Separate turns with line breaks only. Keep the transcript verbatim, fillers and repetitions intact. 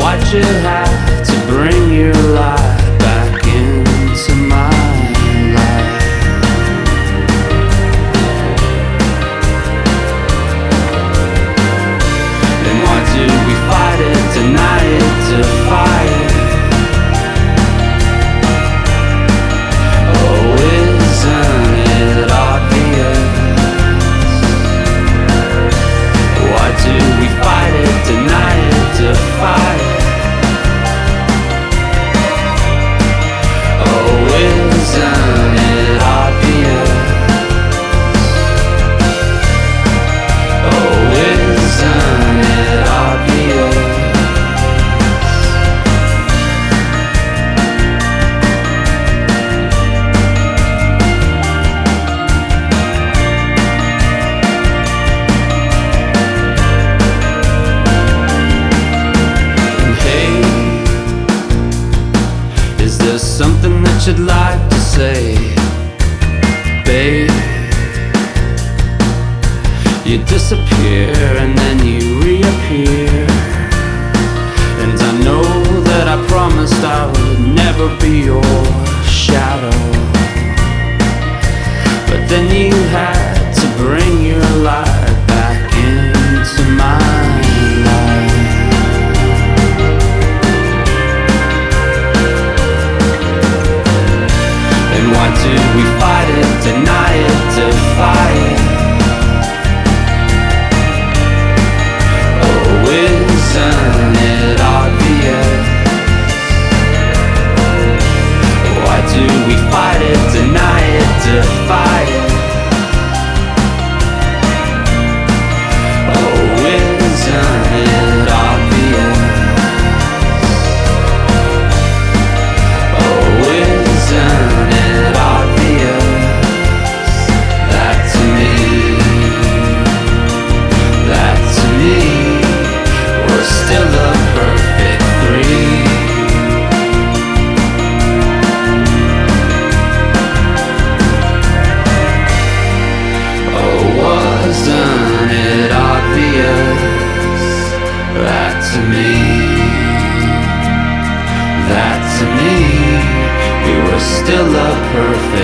Why'd you have to bring your light back into my life? And why do we fight it, deny it, defy it? Oh, isn't it obvious? Why do we fight it, deny it, defy it? Oh, isn't it obvious? Oh, isn't it obvious? And hey, is there something that you'd like to say, babe? You disappear and then you reappear, and I know that I promised I would never be your shadow, but then you had to bring your light back into my life. And why do we fight it, deny it, defy it? Oh, isn't it obvious? Why do we fight it, deny it, defy it? Oh, isn't it obvious? Oh, isn't it obvious that to me, that to me, we're still a perfect three? Oh, wasn't it obvious that to me, that to me, we were still a perfect